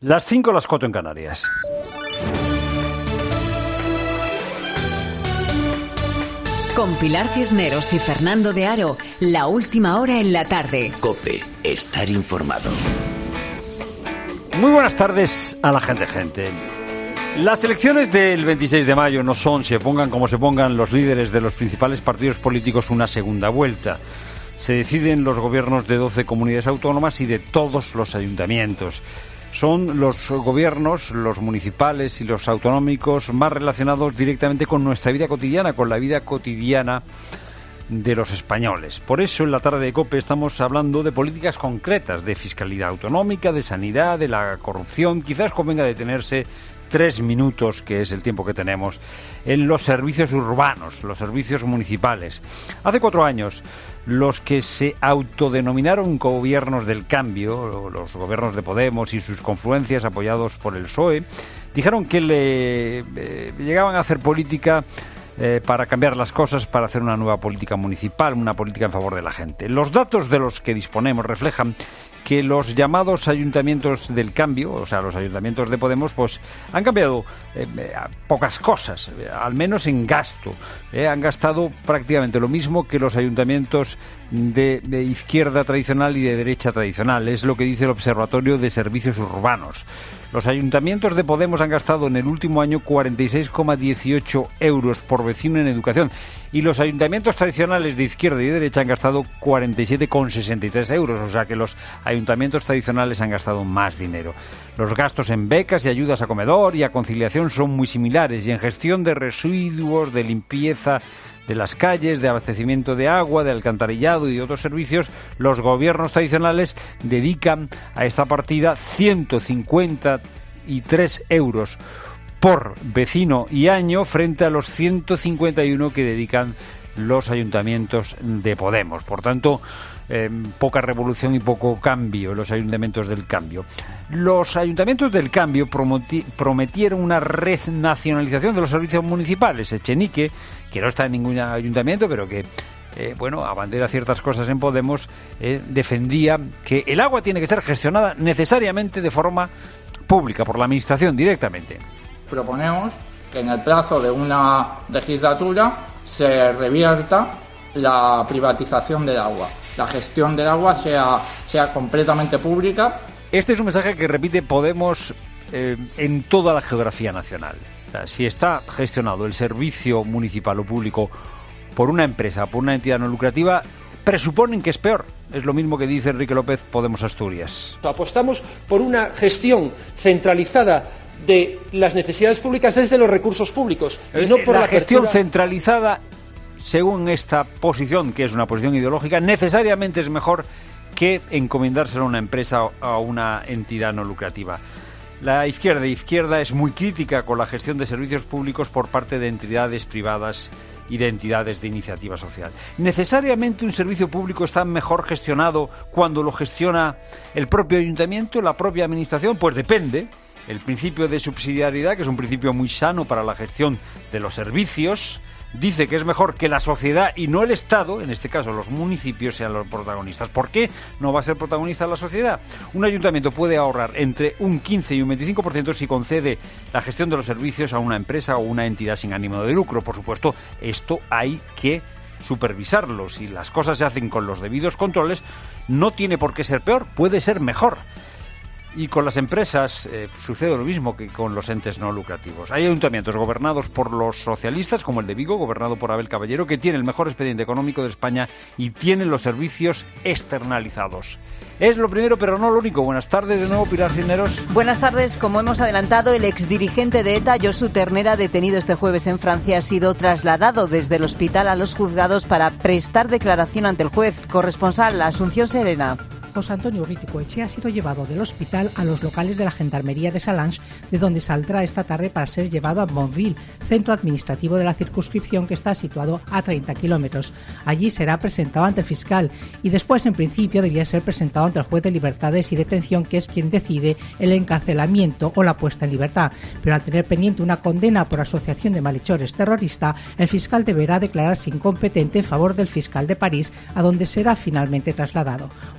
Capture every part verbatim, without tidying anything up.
Las cinco, las cuatro en Canarias. Con Pilar Cisneros y Fernando de Aro, la última hora en la tarde. COPE, estar informado. Muy buenas tardes a la gente, gente. Las elecciones del veintiséis de mayo no son, se pongan como se pongan los líderes de los principales partidos políticos, una segunda vuelta. Se deciden los gobiernos de doce comunidades autónomas y de todos los ayuntamientos. Son los gobiernos, los municipales y los autonómicos más relacionados directamente con nuestra vida cotidiana, con la vida cotidiana de los españoles. Por eso en la tarde de COPE estamos hablando de políticas concretas, de fiscalidad autonómica, de sanidad, de la corrupción. Quizás convenga detenerse tres minutos, que es el tiempo que tenemos, en los servicios urbanos, los servicios municipales. Hace cuatro años, los que se autodenominaron gobiernos del cambio, los gobiernos de Podemos y sus confluencias apoyados por el P S O E, dijeron que le eh, llegaban a hacer política eh, para cambiar las cosas, para hacer una nueva política municipal, una política en favor de la gente. Los datos de los que disponemos reflejan que los llamados ayuntamientos del cambio, o sea, los ayuntamientos de Podemos, pues han cambiado eh, pocas cosas, eh, al menos en gasto. Eh, han gastado prácticamente lo mismo que los ayuntamientos de, de izquierda tradicional y de derecha tradicional. Es lo que dice el Observatorio de Servicios Urbanos. Los ayuntamientos de Podemos han gastado en el último año cuarenta y seis coma dieciocho euros por vecino en educación y los ayuntamientos tradicionales de izquierda y derecha han gastado cuarenta y siete coma sesenta y tres euros, o sea que los ayuntamientos tradicionales han gastado más dinero. Los gastos en becas y ayudas a comedor y a conciliación son muy similares y en gestión de residuos, de limpieza de las calles, de abastecimiento de agua, de alcantarillado y otros servicios, los gobiernos tradicionales dedican a esta partida ciento cincuenta y tres euros por vecino y año frente a los ciento cincuenta y uno que dedican los ayuntamientos de Podemos. Por tanto, eh, poca revolución y poco cambio en los ayuntamientos del cambio. Los ayuntamientos del cambio prometi- prometieron una renacionalización de los servicios municipales. Echenique, que no está en ningún ayuntamiento, pero que eh, bueno, abandera ciertas cosas en Podemos, eh, defendía que el agua tiene que ser gestionada necesariamente de forma pública, por la administración directamente. Proponemos que en el plazo de una legislatura se revierta la privatización del agua. La gestión del agua sea, sea completamente pública. Este es un mensaje que repite Podemos eh, en toda la geografía nacional. O sea, si está gestionado el servicio municipal o público por una empresa, por una entidad no lucrativa, presuponen que es peor. Es lo mismo que dice Enrique López, Podemos Asturias. Apostamos por una gestión centralizada de las necesidades públicas desde los recursos públicos y no por la, la gestión apertura... centralizada, según esta posición, que es una posición ideológica, necesariamente es mejor que encomendárselo a una empresa o a una entidad no lucrativa. La izquierda izquierda es muy crítica con la gestión de servicios públicos por parte de entidades privadas y de entidades de iniciativa social. ¿Necesariamente un servicio público está mejor gestionado cuando lo gestiona el propio ayuntamiento, la propia administración? Pues depende. El principio de subsidiariedad, que es un principio muy sano para la gestión de los servicios, dice que es mejor que la sociedad y no el Estado, en este caso los municipios, sean los protagonistas. ¿Por qué no va a ser protagonista la sociedad? Un ayuntamiento puede ahorrar entre un quince y un veinticinco por ciento si concede la gestión de los servicios a una empresa o una entidad sin ánimo de lucro. Por supuesto, esto hay que supervisarlo. Si las cosas se hacen con los debidos controles, no tiene por qué ser peor, puede ser mejor. Y con las empresas eh, sucede lo mismo que con los entes no lucrativos. Hay ayuntamientos gobernados por los socialistas, como el de Vigo, gobernado por Abel Caballero, que tiene el mejor expediente económico de España y tienen los servicios externalizados. Es lo primero, pero no lo único. Buenas tardes de nuevo, Pilar Cisneros. Buenas tardes. Como hemos adelantado, el exdirigente de ETA, Josu Ternera, detenido este jueves en Francia, ha sido trasladado desde el hospital a los juzgados para prestar declaración ante el juez. Corresponsal, Asunción Serena. José Antonio Urriticoechea ha sido llevado del hospital a los locales de la Gendarmería de Salange, de donde saldrá esta tarde para ser llevado a Bonville, centro administrativo de la circunscripción que está situado a treinta kilómetros. Allí será presentado ante el fiscal y después, en principio, debía ser presentado ante el juez de libertades y detención, que es quien decide el encarcelamiento o la puesta en libertad. Pero al tener pendiente una condena por asociación de malhechores terrorista, el fiscal deberá declararse incompetente en favor del fiscal de París, a donde será finalmente trasladado. Urriticoechea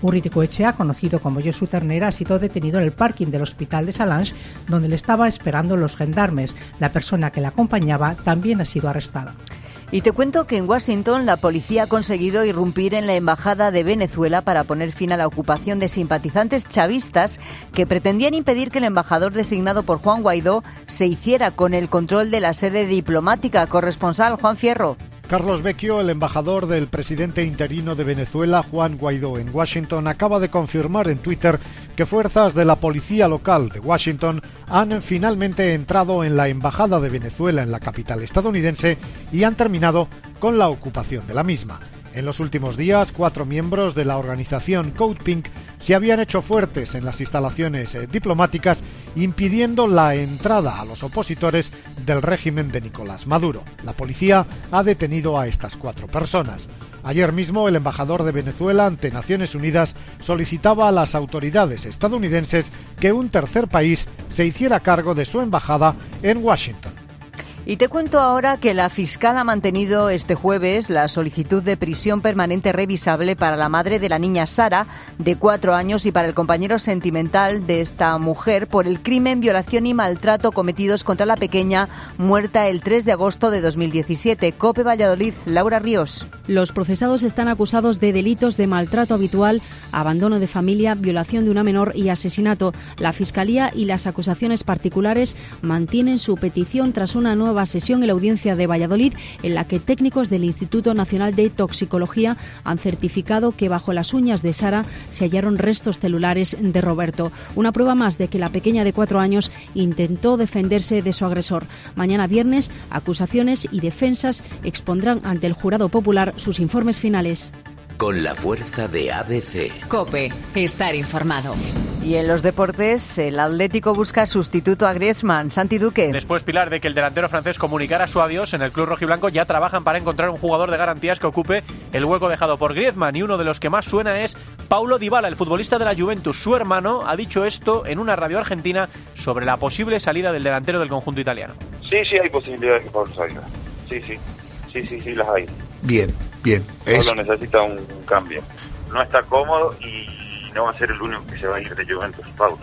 Goicoechea, conocido como Josu Ternera, ha sido detenido en el parking del hospital de Salange, donde le estaba esperando los gendarmes. La persona que le acompañaba también ha sido arrestada. Y te cuento que en Washington la policía ha conseguido irrumpir en la embajada de Venezuela para poner fin a la ocupación de simpatizantes chavistas que pretendían impedir que el embajador designado por Juan Guaidó se hiciera con el control de la sede diplomática. Corresponsal Juan Fierro. Carlos Vecchio, el embajador del presidente interino de Venezuela, Juan Guaidó, en Washington, acaba de confirmar en Twitter que fuerzas de la policía local de Washington han finalmente entrado en la embajada de Venezuela en la capital estadounidense y han terminado con la ocupación de la misma. En los últimos días, cuatro miembros de la organización Code Pink se habían hecho fuertes en las instalaciones eh, diplomáticas, impidiendo la entrada a los opositores del régimen de Nicolás Maduro. La policía ha detenido a estas cuatro personas. Ayer mismo, el embajador de Venezuela ante Naciones Unidas solicitaba a las autoridades estadounidenses que un tercer país se hiciera cargo de su embajada en Washington. Y te cuento ahora que la fiscal ha mantenido este jueves la solicitud de prisión permanente revisable para la madre de la niña Sara, de cuatro años, y para el compañero sentimental de esta mujer por el crimen, violación y maltrato cometidos contra la pequeña, muerta el tres de agosto de dos mil diecisiete. COPE Valladolid, Laura Ríos. Los procesados están acusados de delitos de maltrato habitual, abandono de familia, violación de una menor y asesinato. La Fiscalía y las acusaciones particulares mantienen su petición tras una nueva sesión en la audiencia de Valladolid, en la que técnicos del Instituto Nacional de Toxicología han certificado que bajo las uñas de Sara se hallaron restos celulares de Roberto. Una prueba más de que la pequeña de cuatro años intentó defenderse de su agresor. Mañana viernes, acusaciones y defensas expondrán ante el jurado popular sus informes finales. Con la fuerza de A B C. COPE, estar informado. Y en los deportes, el Atlético busca sustituto a Griezmann. Santi Duque. Después, Pilar, de que el delantero francés comunicara su adiós, en el club rojiblanco ya trabajan para encontrar un jugador de garantías que ocupe el hueco dejado por Griezmann. Y uno de los que más suena es Paulo Dybala, el futbolista de la Juventus. Su hermano ha dicho esto en una radio argentina sobre la posible salida del delantero del conjunto italiano. Sí, sí, hay posibilidades de que Paulo salga. Sí, sí, sí, sí, sí, las hay. Bien, bien. Paulo es... necesita un, un cambio. No está cómodo y no va a ser el único que se va a ir de Juventus, Paulo.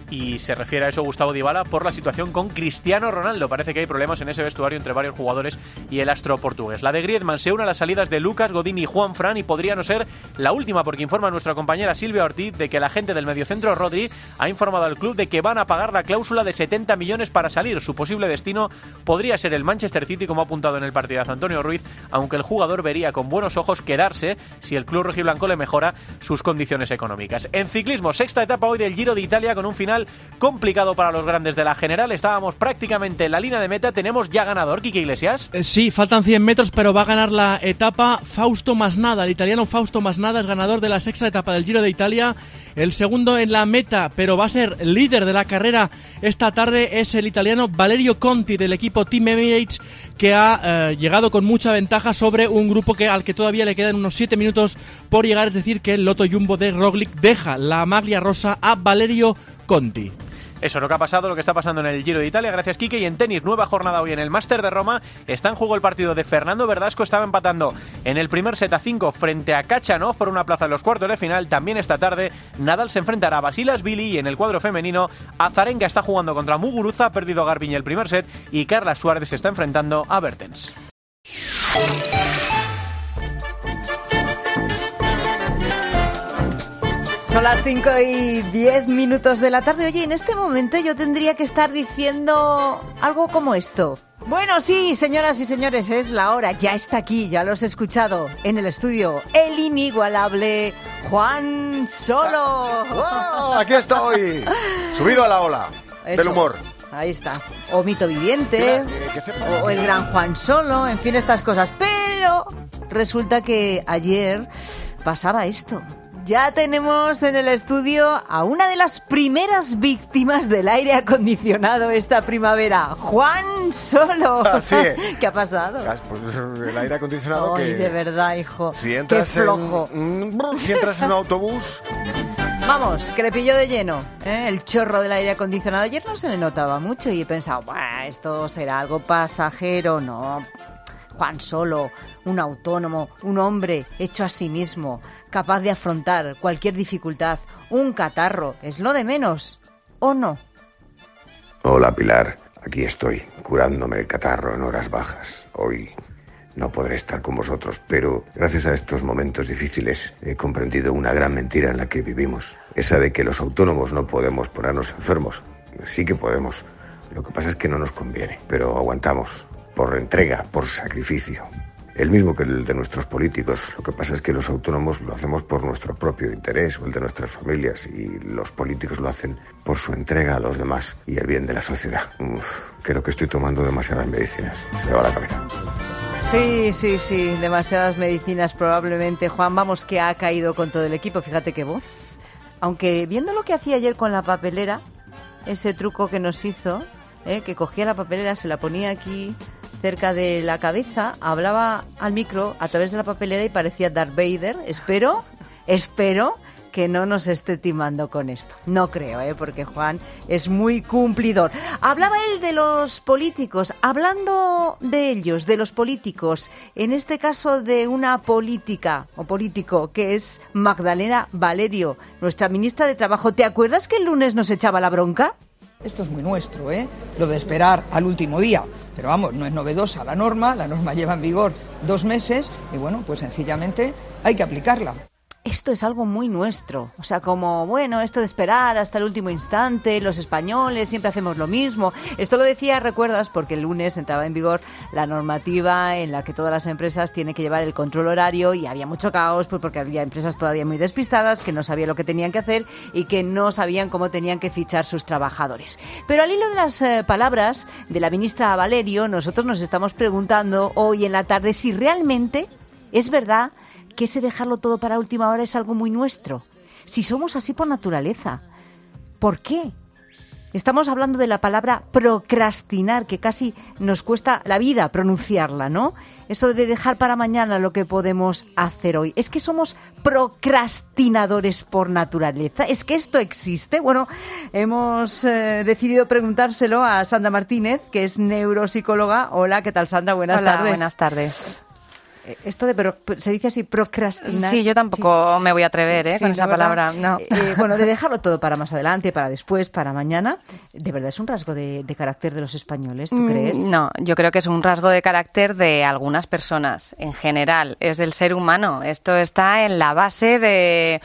Y se refiere a eso Gustavo Dybala por la situación con Cristiano Ronaldo. Parece que hay problemas en ese vestuario entre varios jugadores y el astro portugués. La de Griezmann se une a las salidas de Lucas, Godín y Juan Fran, y podría no ser la última, porque informa nuestra compañera Silvia Ortiz de que la gente del mediocentro Rodri ha informado al club de que van a pagar la cláusula de setenta millones para salir. Su posible destino podría ser el Manchester City, como ha apuntado en el partidazo Antonio Ruiz, aunque el jugador vería con buenos ojos quedarse si el club rojiblanco le mejora sus condiciones económicas. En ciclismo, sexta etapa hoy del Giro de Italia, con un final complicado para los grandes de la general. Estábamos prácticamente en la línea de meta. Tenemos ya ganador, Quique Iglesias. Eh, sí, faltan cien metros, pero va a ganar la etapa Fausto Masnada. El italiano Fausto Masnada es ganador de la sexta etapa del Giro de Italia. El segundo en la meta, pero va a ser líder de la carrera esta tarde, es el italiano Valerio Conti, del equipo Team Emirates, que ha eh, llegado con mucha ventaja sobre un grupo que al que todavía le quedan unos siete minutos por llegar. Es decir, que el Lotto Jumbo de Roglic deja la maglia rosa a Valerio Conti. Eso es lo que ha pasado, lo que está pasando en el Giro de Italia. Gracias, Quique. Y en tenis, nueva jornada hoy en el Máster de Roma. Está en juego el partido de Fernando Verdasco. Estaba empatando en el primer set a cinco frente a Khachanov por una plaza en los cuartos de final. También esta tarde Nadal se enfrentará a Basilashvili, y en el cuadro femenino Azarenka está jugando contra Muguruza. Ha perdido Garbiñe el primer set y Carla Suárez se está enfrentando a Bertens. Son las cinco y diez minutos de la tarde. Oye, en este momento yo tendría que estar diciendo algo como esto. Bueno, sí, señoras y señores, es la hora. Ya está aquí, ya lo has escuchado en el estudio. El inigualable Juan Solo. ¡Wow! Aquí estoy, subido a la ola Eso. del humor. Ahí está. O Mito Viviente, o, o el gran Juan Solo, en fin, estas cosas. Pero resulta que ayer pasaba esto. Ya tenemos en el estudio a una de las primeras víctimas del aire acondicionado esta primavera, Juan Solo. Así es. ¿Qué ha pasado? Pues el aire acondicionado. Ay, que... de verdad, hijo. Si entras Qué flojo. En... Si entras en un autobús... Vamos, que le pilló de lleno, ¿eh? El chorro del aire acondicionado. Ayer no se le notaba mucho y he pensado, esto será algo pasajero. No. Juan Solo, un autónomo, un hombre hecho a sí mismo, capaz de afrontar cualquier dificultad. Un catarro es lo de menos, ¿o no? Hola, Pilar. Aquí estoy, curándome el catarro en horas bajas. Hoy no podré estar con vosotros, pero gracias a estos momentos difíciles he comprendido una gran mentira en la que vivimos. Esa de que los autónomos no podemos ponernos enfermos. Sí que podemos. Lo que pasa es que no nos conviene, pero aguantamos. Por entrega, por sacrificio. El mismo que el de nuestros políticos. Lo que pasa es que los autónomos lo hacemos por nuestro propio interés o el de nuestras familias, y los políticos lo hacen por su entrega a los demás y el bien de la sociedad. Uf, creo que estoy tomando demasiadas medicinas. Se me va la cabeza. Sí, sí, sí, demasiadas medicinas probablemente. Juan, vamos, que ha caído con todo el equipo. Fíjate qué voz. Aunque viendo lo que hacía ayer con la papelera, ese truco que nos hizo, ¿eh? que cogía la papelera, se la ponía aquí cerca de la cabeza, hablaba al micro a través de la papelera y parecía Darth Vader. Espero, espero que no nos esté timando con esto. No creo, ¿eh? porque Juan es muy cumplidor. Hablaba él de los políticos, hablando de ellos, de los políticos, en este caso de una política o político que es Magdalena Valerio, nuestra ministra de Trabajo. ¿Te acuerdas que el lunes nos echaba la bronca? Esto es muy nuestro, ¿eh? Lo de esperar al último día. Pero vamos, no es novedosa la norma, la norma lleva en vigor dos meses y bueno, pues sencillamente hay que aplicarla. Esto es algo muy nuestro, o sea, como, bueno, esto de esperar hasta el último instante, los españoles siempre hacemos lo mismo. Esto lo decía, recuerdas, porque el lunes entraba en vigor la normativa en la que todas las empresas tienen que llevar el control horario y había mucho caos, pues porque había empresas todavía muy despistadas que no sabían lo que tenían que hacer y que no sabían cómo tenían que fichar sus trabajadores. Pero al hilo de las eh, palabras de la ministra Valerio, nosotros nos estamos preguntando hoy en la tarde si realmente es verdad que ese dejarlo todo para última hora es algo muy nuestro. Si somos así por naturaleza. ¿Por qué? Estamos hablando de la palabra procrastinar, que casi nos cuesta la vida pronunciarla, ¿no? Eso de dejar para mañana lo que podemos hacer hoy. ¿Es que somos procrastinadores por naturaleza? ¿Es que esto existe? Bueno, hemos eh, decidido preguntárselo a Sandra Martínez, que es neuropsicóloga. Hola, ¿qué tal, Sandra? Buenas Hola, tardes. buenas tardes. Esto de, pero se dice así, procrastinar. Sí, yo tampoco sí. me voy a atrever ¿eh? sí, con esa verdad, palabra. No. Eh, bueno, de dejarlo todo para más adelante, para después, para mañana, ¿de verdad es un rasgo de, de carácter de los españoles, tú crees? No, yo creo que es un rasgo de carácter de algunas personas, en general, es del ser humano. Esto está en la base de,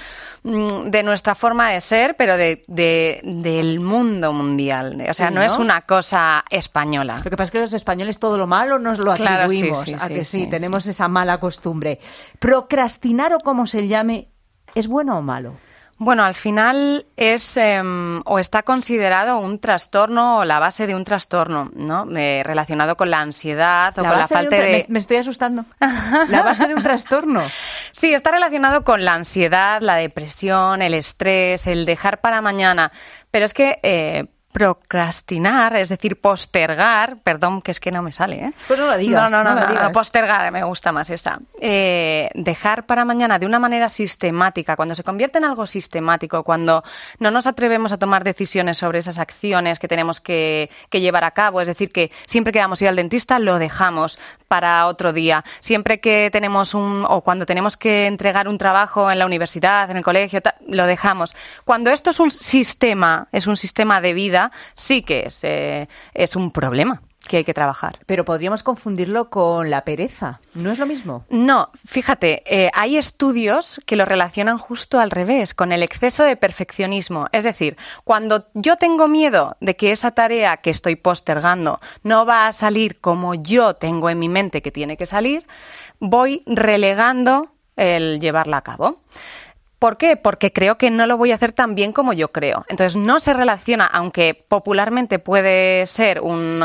de nuestra forma de ser, pero de, de, del mundo mundial. O sea, sí, ¿no? no es una cosa española. Lo que pasa es que los españoles todo lo malo nos lo atribuimos, claro, sí, sí, a sí, que sí, sí tenemos sí. esa mala costumbre. Procrastinar, o como se llame, ¿es bueno o malo? Bueno, al final es eh, o está considerado un trastorno o la base de un trastorno, ¿no? Eh, relacionado con la ansiedad o la con la falta de... de... Me, me estoy asustando. La base de un trastorno. Sí, está relacionado con la ansiedad, la depresión, el estrés, el dejar para mañana. Pero es que... Eh, procrastinar, es decir, postergar, perdón, que es que no me sale, ¿eh? Pues no lo digas, no, no, no, no, no, lo digas. no postergar, me gusta más esa. Eh, dejar para mañana de una manera sistemática, cuando se convierte en algo sistemático, cuando no nos atrevemos a tomar decisiones sobre esas acciones que tenemos que, que llevar a cabo, es decir, que siempre que vamos a ir al dentista lo dejamos para otro día, siempre que tenemos un, o cuando tenemos que entregar un trabajo en la universidad, en el colegio, ta, lo dejamos. Cuando esto es un sistema, es un sistema de vida, sí que es, eh, es un problema que hay que trabajar. Pero podríamos confundirlo con la pereza, ¿no es lo mismo? No, fíjate, eh, hay estudios que lo relacionan justo al revés, con el exceso de perfeccionismo. Es decir, cuando yo tengo miedo de que esa tarea que estoy postergando no va a salir como yo tengo en mi mente que tiene que salir, voy relegando el llevarla a cabo. ¿Por qué? Porque creo que no lo voy a hacer tan bien como yo creo. Entonces no se relaciona, aunque popularmente puede ser un,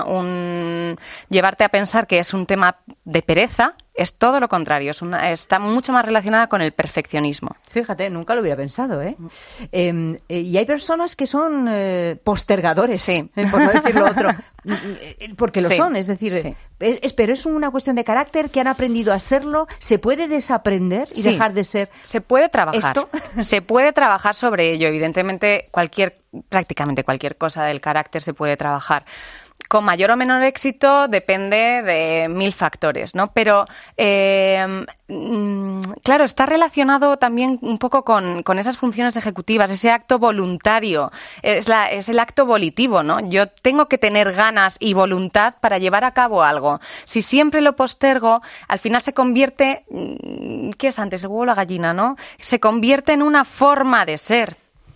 un llevarte a pensar que es un tema de pereza, es todo lo contrario, es una, está mucho más relacionada con el perfeccionismo. Fíjate, nunca lo hubiera pensado, ¿eh? eh, eh y hay personas que son eh, postergadores, sí. eh, por no decir lo otro, porque lo sí. son, es decir, sí. es, es, pero es una cuestión de carácter, que han aprendido a serlo. ¿Se puede desaprender y sí. dejar de ser? Se puede trabajar, ¿esto? Se puede trabajar sobre ello, evidentemente cualquier, prácticamente cualquier cosa del carácter se puede trabajar. con mayor o menor éxito depende de mil factores, ¿no? Pero, eh, claro, está relacionado también un poco con, con esas funciones ejecutivas, ese acto voluntario, es, la, es el acto volitivo, ¿no? Yo tengo que tener ganas y voluntad para llevar a cabo algo. Si siempre lo postergo, al final se convierte, ¿qué es antes? El huevo o la gallina, ¿no? Se convierte en una forma de ser.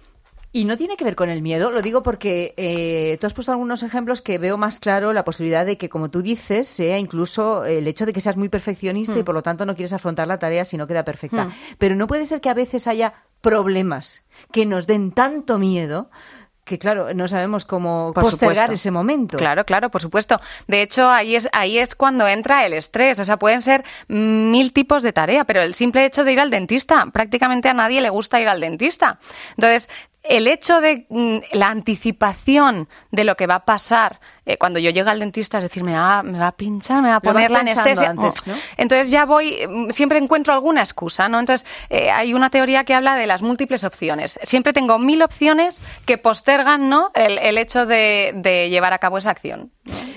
Y no tiene que ver con el miedo, lo digo porque eh, tú has puesto algunos ejemplos que veo más claro la posibilidad de que, como tú dices, sea incluso el hecho de que seas muy perfeccionista mm. y por lo tanto no quieres afrontar la tarea si no queda perfecta. Mm. Pero no puede ser que a veces haya problemas que nos den tanto miedo que, claro, no sabemos cómo por postergar supuesto. Ese momento. Claro, claro, por supuesto. De hecho, ahí es ahí es cuando entra el estrés. O sea, pueden ser mil tipos de tarea, pero el simple hecho de ir al dentista, prácticamente a nadie le gusta ir al dentista. Entonces, el hecho de mm, la anticipación de lo que va a pasar eh, cuando yo llego al dentista, es decir, me va, me va a pinchar, me va a poner la anestesia. Antes, ¿no? Entonces ya voy, siempre encuentro alguna excusa, ¿no? Entonces eh, hay una teoría que habla de las múltiples opciones. Siempre tengo mil opciones que postergan, ¿no?, el, el hecho de, de llevar a cabo esa acción.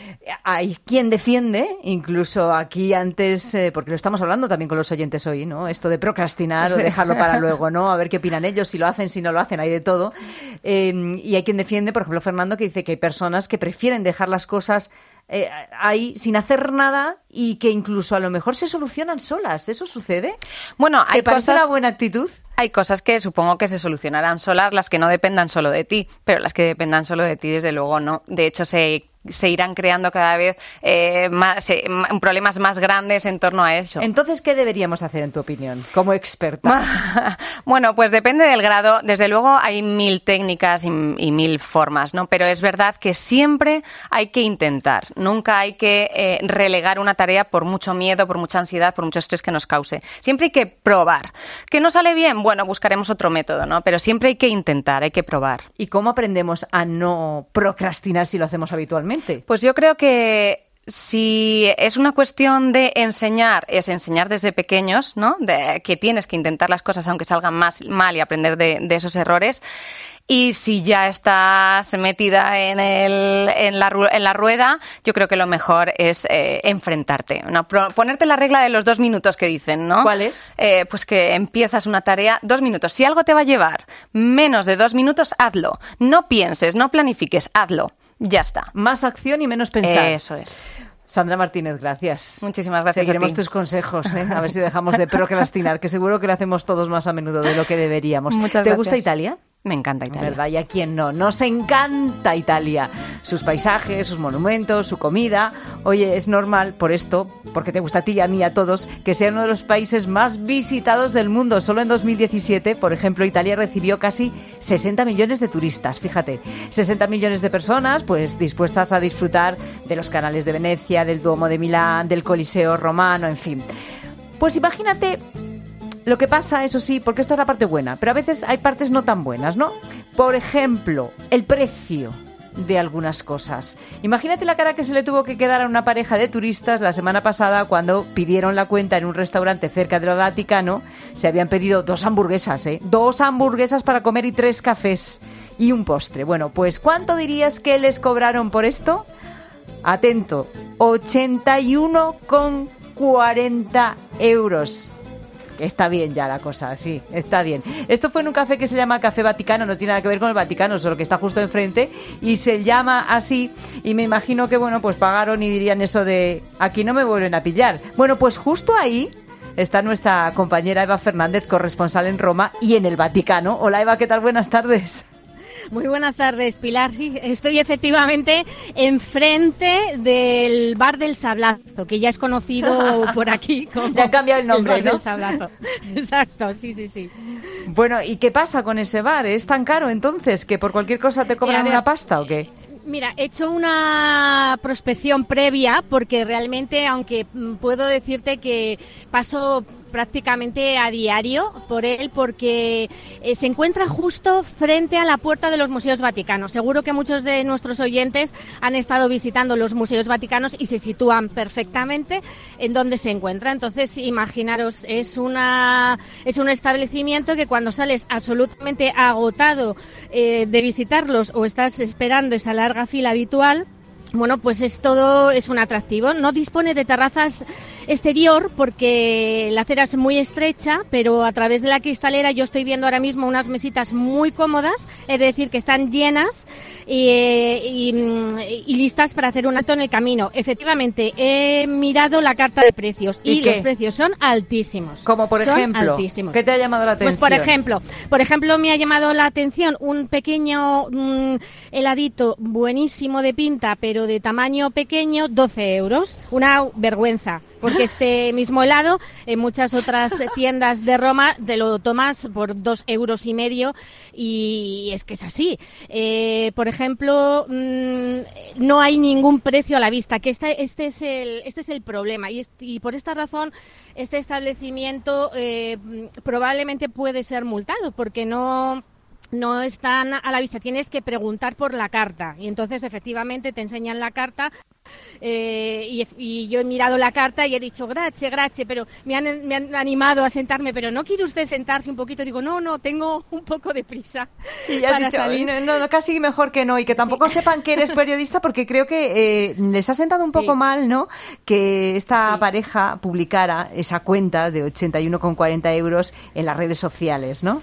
Hay quien defiende, incluso aquí antes, eh, porque lo estamos hablando también con los oyentes hoy, ¿no? Esto de procrastinar sí. o dejarlo para luego, ¿no? A ver qué opinan ellos, si lo hacen, si no lo hacen, hay de todo. Eh, y hay quien defiende, por ejemplo, Fernando, que dice que hay personas que prefieren dejar las cosas eh, ahí sin hacer nada y que incluso a lo mejor se solucionan solas. ¿Eso sucede? Bueno, hay ¿Te parece cosas... una buena actitud? Hay cosas que supongo que se solucionarán solas, las que no dependan solo de ti, pero las que dependan solo de ti, desde luego no. De hecho, se se irán creando cada vez eh, más, eh, problemas más grandes en torno a eso. Entonces, ¿qué deberíamos hacer, en tu opinión, como experta? Bueno, pues depende del grado. Desde luego hay mil técnicas y, y mil formas, ¿no? Pero es verdad que siempre hay que intentar. Nunca hay que eh, relegar una tarea por mucho miedo, por mucha ansiedad, por mucho estrés que nos cause. Siempre hay que probar. ¿Que no sale bien? Bueno, buscaremos otro método, ¿no? Pero siempre hay que intentar, hay que probar. ¿Y cómo aprendemos a no procrastinar si lo hacemos habitualmente? Pues yo creo que si es una cuestión de enseñar, es enseñar desde pequeños, ¿no? De que tienes que intentar las cosas aunque salgan más mal y aprender de, de esos errores. Y si ya estás metida en, el, en, la, en la rueda, yo creo que lo mejor es eh, enfrentarte, ¿no? Ponerte la regla de los dos minutos que dicen, ¿no? ¿Cuál es? Eh, pues que empiezas una tarea, dos minutos. Si algo te va a llevar menos de dos minutos, hazlo. No pienses, no planifiques, hazlo. Ya está. Más acción y menos pensar. Eso es. Sandra Martínez, gracias. Muchísimas gracias. Seguiremos a ti. tus consejos, ¿eh? A ver si dejamos de procrastinar, que seguro que lo hacemos todos más a menudo de lo que deberíamos. Muchas ¿Te gracias. gusta Italia? Me encanta Italia. ¿Verdad? ¿Y a quién no? Nos encanta Italia. Sus paisajes, sus monumentos, su comida. Oye, es normal, por esto, porque te gusta a ti y a mí, a todos, que sea uno de los países más visitados del mundo. Solo en dos mil diecisiete, por ejemplo, Italia recibió casi sesenta millones de turistas. Fíjate, sesenta millones de personas pues dispuestas a disfrutar de los canales de Venecia, del Duomo de Milán, del Coliseo romano, en fin. Pues imagínate... Lo que pasa, eso sí, porque esto es la parte buena, pero a veces hay partes no tan buenas, ¿no? Por ejemplo, el precio de algunas cosas. Imagínate la cara que se le tuvo que quedar a una pareja de turistas la semana pasada cuando pidieron la cuenta en un restaurante cerca del Vaticano. Se habían pedido dos hamburguesas, ¿eh? Dos hamburguesas para comer y tres cafés y un postre. Bueno, pues ¿cuánto dirías que les cobraron por esto? Atento, ochenta y uno con cuarenta euros. Está bien ya la cosa, sí, está bien. Esto fue en un café que se llama Café Vaticano, no tiene nada que ver con el Vaticano, solo que está justo enfrente y se llama así y me imagino que, bueno, pues pagaron y dirían eso de aquí no me vuelven a pillar. Bueno, pues justo ahí está nuestra compañera Eva Fernández, corresponsal en Roma y en el Vaticano. Hola Eva, ¿qué tal? Buenas tardes. Muy buenas tardes, Pilar. Sí, estoy efectivamente enfrente del Bar del Sablazo, que ya es conocido por aquí como... Ya ha cambiado el nombre, el Bar ¿no? del Sablazo. Exacto, sí, sí, sí. Bueno, ¿y qué pasa con ese bar? ¿Es tan caro entonces que por cualquier cosa te cobran ver, una pasta o qué? Mira, he hecho una prospección previa porque realmente, aunque puedo decirte que paso prácticamente a diario por él, porque eh, se encuentra justo frente a la puerta de los museos vaticanos. Seguro que muchos de nuestros oyentes han estado visitando los museos vaticanos y se sitúan perfectamente en donde se encuentra. Entonces, imaginaros, es una es un establecimiento que cuando sales absolutamente agotado eh, de visitarlos o estás esperando esa larga fila habitual, bueno, pues es todo, es un atractivo. No dispone de terrazas exterior porque la acera es muy estrecha, pero a través de la cristalera yo estoy viendo ahora mismo unas mesitas muy cómodas, es decir, que están llenas y, y, y listas para hacer un alto en el camino. Efectivamente, he mirado la carta de precios y, ¿Y los precios son altísimos. Como por son ejemplo, altísimos. ¿qué te ha llamado la atención? Pues por ejemplo, por ejemplo me ha llamado la atención un pequeño mm, heladito buenísimo de pinta, pero de tamaño pequeño, doce euros. Una vergüenza. Porque este mismo helado en muchas otras tiendas de Roma te lo tomas por dos euros y medio y es que es así. Eh, por ejemplo, mmm, no hay ningún precio a la vista, que este, este, es, el, este es el problema y, este, y por esta razón este establecimiento eh, probablemente puede ser multado porque no... no están a la vista, tienes que preguntar por la carta y entonces efectivamente te enseñan la carta eh, y, y yo he mirado la carta y he dicho grazie, grazie, pero me han, me han animado a sentarme, pero ¿no quiere usted sentarse un poquito? Digo, no, no, tengo un poco de prisa y ya para has dicho, salir. No, no, casi mejor que no y que tampoco sí. sepan que eres periodista porque creo que eh, les ha sentado un poco sí. mal, ¿no? Que esta sí. pareja publicara esa cuenta de ochenta y uno con cuarenta euros en las redes sociales, ¿no?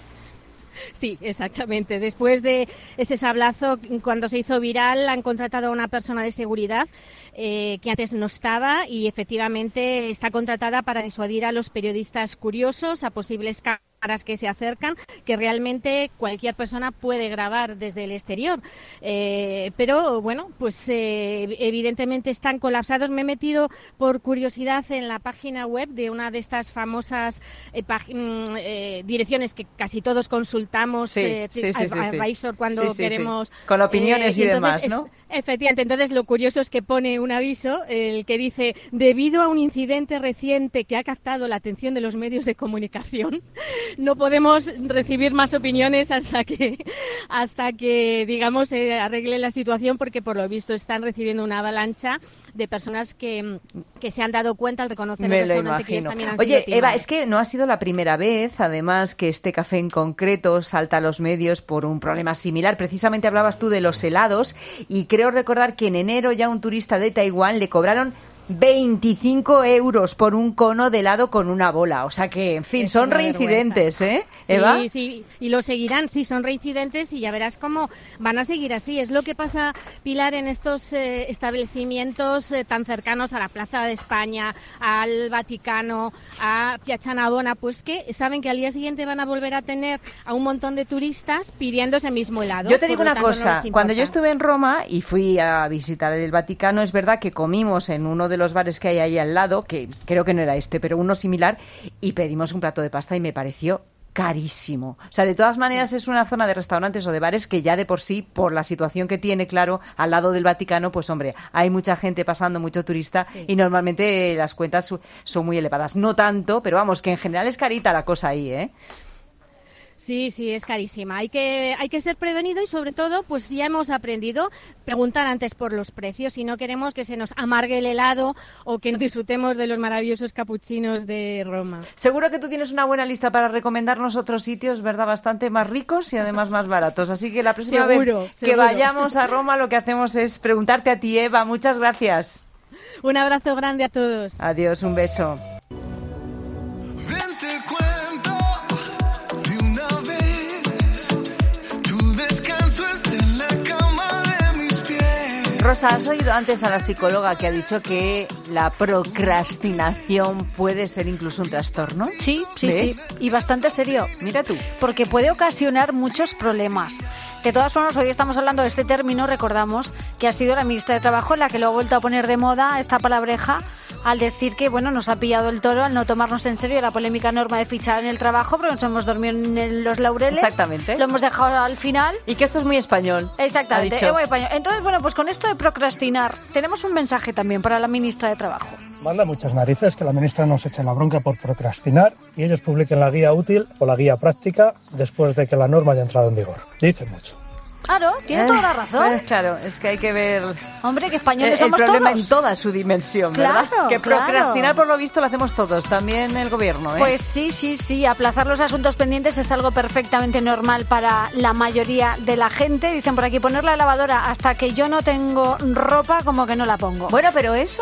Sí, exactamente. Después de ese sablazo, cuando se hizo viral, han contratado a una persona de seguridad eh, que antes no estaba y efectivamente está contratada para disuadir a los periodistas curiosos, a posibles caras que se acercan, que realmente cualquier persona puede grabar desde el exterior. Eh, pero bueno, pues eh, evidentemente están colapsados. Me he metido por curiosidad en la página web de una de estas famosas eh, eh, direcciones que casi todos consultamos, sí, eh, sí, sí, a, a sí, Advisor cuando sí, sí, queremos... Sí. Con opiniones eh, y, y demás, ¿no? Es, efectivamente, entonces lo curioso es que pone un aviso, el que dice, debido a un incidente reciente que ha captado la atención de los medios de comunicación, no podemos recibir más opiniones hasta que, hasta que digamos, se arregle la situación, porque por lo visto están recibiendo una avalancha de personas que, que se han dado cuenta al reconocer Me el restaurante que ellos también han Oye, sido Eva, es que no ha sido la primera vez, además, que este café en concreto salta a los medios por un problema similar. Precisamente hablabas tú de los helados y creo recordar que en enero ya un turista de Taiwán le cobraron veinticinco euros por un cono de helado con una bola. O sea que, en fin, es son reincidentes, ¿eh, Eva? Sí, sí, y lo seguirán, sí, son reincidentes y ya verás cómo van a seguir así. Es lo que pasa, Pilar, en estos eh, establecimientos eh, tan cercanos a la Plaza de España, al Vaticano, a Piazza Navona, pues que saben que al día siguiente van a volver a tener a un montón de turistas pidiendo ese mismo helado. Yo te digo una tanto, cosa, no cuando yo estuve en Roma y fui a visitar el Vaticano, es verdad que comimos en uno de de los bares que hay ahí al lado, que creo que no era este, pero uno similar, y pedimos un plato de pasta y me pareció carísimo. O sea, de todas maneras es una zona de restaurantes o de bares que ya de por sí, por la situación que tiene, claro, al lado del Vaticano, pues hombre, hay mucha gente pasando, mucho turista, sí. y normalmente las cuentas son muy elevadas. No tanto, pero vamos, que en general es carita la cosa ahí, ¿eh? Sí, sí, es carísima. Hay que, hay que ser prevenido y sobre todo, pues ya hemos aprendido, preguntar antes por los precios y no queremos que se nos amargue el helado o que no disfrutemos de los maravillosos capuchinos de Roma. Seguro que tú tienes una buena lista para recomendarnos otros sitios, ¿verdad? Bastante más ricos y además más baratos. Así que la próxima seguro, vez que seguro. vayamos a Roma lo que hacemos es preguntarte a ti, Eva. Muchas gracias. Un abrazo grande a todos. Adiós, un beso. Rosa, ¿has oído antes a la psicóloga que ha dicho que la procrastinación puede ser incluso un trastorno? Sí, sí, ¿ves? sí. Y bastante serio. Mira tú. Porque puede ocasionar muchos problemas. De todas formas, hoy estamos hablando de este término, recordamos que ha sido la ministra de Trabajo la que lo ha vuelto a poner de moda, esta palabreja, al decir que, bueno, nos ha pillado el toro al no tomarnos en serio la polémica norma de fichar en el trabajo, porque nos hemos dormido en los laureles. Exactamente. Lo hemos dejado al final. Y que esto es muy español. Exactamente, es muy español. Entonces, bueno, pues con esto de procrastinar, tenemos un mensaje también para la ministra de Trabajo. Manda muchas narices que la ministra nos eche la bronca por procrastinar y ellos publiquen la guía útil o la guía práctica después de que la norma haya entrado en vigor. Dicen mucho. Claro, tiene Eh, toda la razón. Pues claro, es que hay que ver Hombre, que españoles el, el somos problema todos. en toda su dimensión, ¿verdad? Claro, que claro. procrastinar por lo visto lo hacemos todos, también el gobierno, ¿eh? Pues sí, sí, sí, aplazar los asuntos pendientes es algo perfectamente normal para la mayoría de la gente. Dicen por aquí, poner la lavadora hasta que yo no tengo ropa, como que no la pongo. Bueno, pero eso...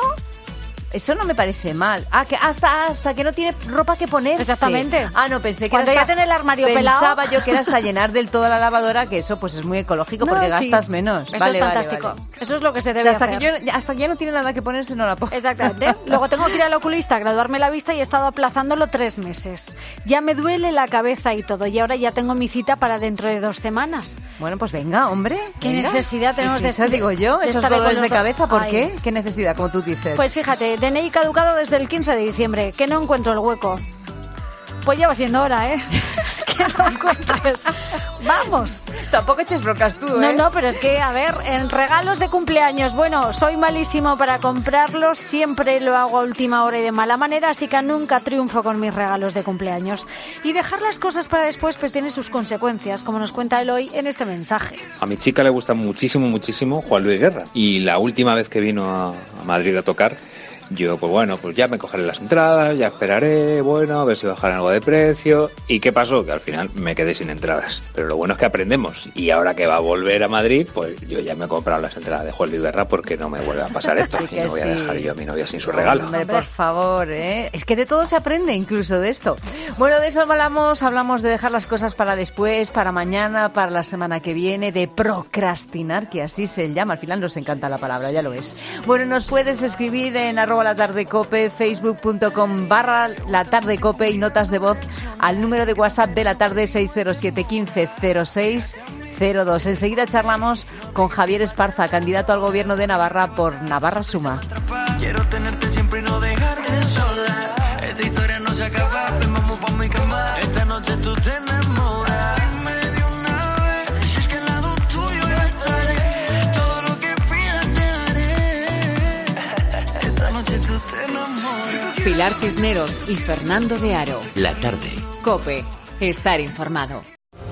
Eso no me parece mal. Ah, que hasta hasta que no tiene ropa que ponerse. Exactamente. Ah, no, pensé que Cuando era ya hasta, tiene el armario pensaba pelado. yo que era hasta llenar del todo la lavadora, que eso pues es muy ecológico No, porque sí. gastas menos. Eso Vale, es vale, fantástico. vale. Eso es lo que se O debe sea, hasta hacer. que yo hasta que ya no tiene nada que ponerse no la pongo. Exactamente. Luego tengo que ir al oculista a graduarme la vista y he estado aplazándolo tres meses. Ya me duele la cabeza y todo. Y ahora ya tengo mi cita para dentro de dos semanas. Bueno, pues venga, hombre. ¿Qué venga. necesidad tenemos de Eso digo yo, de esos estar ahí con dolores los de dos? cabeza, ¿por Ay. qué? ¿Qué necesidad, como tú dices? Pues fíjate, D N I caducado desde el quince de diciembre, que no encuentro el hueco. Pues ya va siendo hora, ¿eh? Que no encuentres. Vamos. Tampoco eches brocas tú, No, ¿eh? no, pero es que, a ver, en regalos de cumpleaños, bueno, soy malísimo para comprarlos, siempre lo hago a última hora y de mala manera, así que nunca triunfo con mis regalos de cumpleaños. Y dejar las cosas para después pues tiene sus consecuencias, como nos cuenta él hoy en este mensaje. A mi chica le gusta muchísimo, muchísimo Juan Luis Guerra. Y la última vez que vino a, a Madrid a tocar, yo, pues bueno, pues ya me cogeré las entradas, ya esperaré, bueno, a ver si bajan algo de precio. ¿Y qué pasó? Que al final me quedé sin entradas. Pero lo bueno es que aprendemos. Y ahora que va a volver a Madrid, pues yo ya me he comprado las entradas de Juan Luis Guerra porque no me vuelve a pasar esto. Y no voy a dejar yo a mi novia sin su regalo. Hombre, por favor, ¿eh? Es que de todo se aprende, incluso de esto. Bueno, de eso hablamos, hablamos de dejar las cosas para después, para mañana, para la semana que viene, de procrastinar, que así se llama. Al final nos encanta la palabra, ya lo es. Bueno, nos puedes escribir en arroba la tarde cope, facebook punto com barra la tarde cope y notas de voz al número de WhatsApp de la tarde seis cero siete uno cinco cero seis cero dos. Enseguida charlamos con Javier Esparza, candidato al gobierno de Navarra por Navarra Suma. Quiero tenerte siempre y no dejarte sola. Esta historia no se acaba, ven, vamos pa' mi cama. Esta noche tú te enamoras. Dime de una vez, si es que al lado tuyo yo estaré. Todo lo que pidas te daré. Esta noche tú te enamoras. Pilar Cisneros y Fernando de Aro. La tarde. COPE. Estar informado.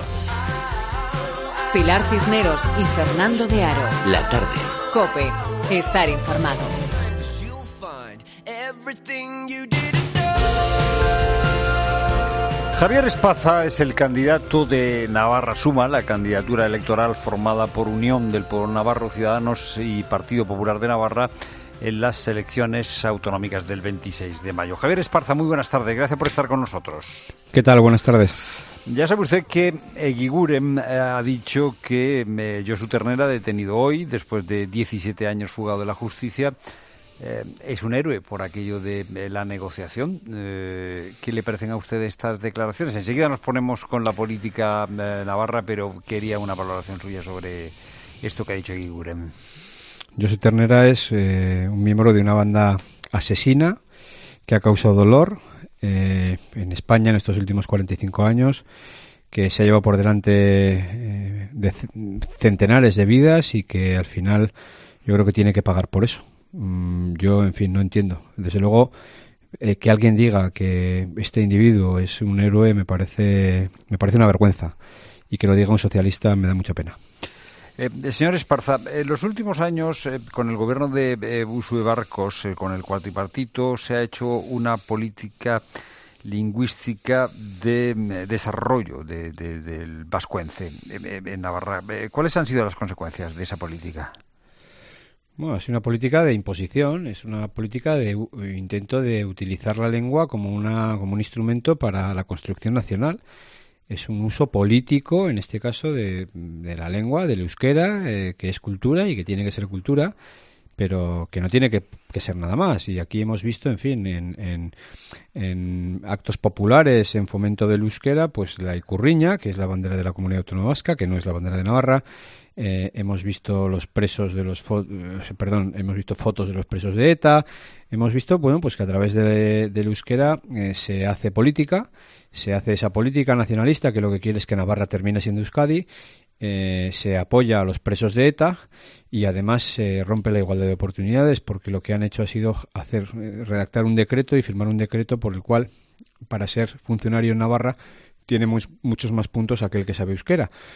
Pilar Cisneros y Fernando de Aro. La tarde. COPE. Estar informado. Javier Esparza es el candidato de Navarra Suma, la candidatura electoral formada por Unión del Pueblo Navarro, Ciudadanos y Partido Popular de Navarra en las elecciones autonómicas del veintiséis de mayo. Javier Esparza, muy buenas tardes, gracias por estar con nosotros. ¿Qué tal? Buenas tardes. Ya sabe usted que Eguiguren ha dicho que eh, Josu Ternera, detenido hoy, después de diecisiete años fugado de la justicia, eh, es un héroe por aquello de eh, la negociación. Eh, ¿Qué le parecen a usted estas declaraciones? Enseguida nos ponemos con la política eh, navarra, pero quería una valoración suya sobre esto que ha dicho Eguiguren. Josu Ternera es eh, un miembro de una banda asesina que ha causado dolor eh, en España en estos últimos cuarenta y cinco años, que se ha llevado por delante eh, de centenares de vidas y que al final yo creo que tiene que pagar por eso. Mm, yo, en fin, no entiendo. Desde luego, eh, que alguien diga que este individuo es un héroe me parece, me parece una vergüenza, y que lo diga un socialista me da mucha pena. Eh, señor Esparza, en los últimos años, eh, con el gobierno de eh, Busue Barcos, eh, con el cuatripartito, se ha hecho una política lingüística de eh, desarrollo de, de, del vascuence eh, en Navarra. Eh, ¿Cuáles han sido las consecuencias de esa política? Bueno, es una política de imposición, es una política de uh, intento de utilizar la lengua como, una, como un instrumento para la construcción nacional. Es un uso político, en este caso, de, de la lengua, del euskera, eh, que es cultura y que tiene que ser cultura, pero que no tiene que, que ser nada más. Y aquí hemos visto, en fin, en, en, en actos populares en fomento del euskera, pues la icurriña, que es la bandera de la Comunidad Autónoma Vasca, que no es la bandera de Navarra. Eh, hemos visto los presos de los fo- eh, perdón, hemos visto fotos de los presos de ETA. Hemos visto, bueno, pues que a través de, del euskera eh, se hace política. Se hace esa política nacionalista que lo que quiere es que Navarra termine siendo Euskadi, eh, se apoya a los presos de ETA y además se rompe la igualdad de oportunidades, porque lo que han hecho ha sido hacer eh, redactar un decreto y firmar un decreto por el cual, para ser funcionario en Navarra, tiene muy, muchos más puntos aquel que sabe euskera.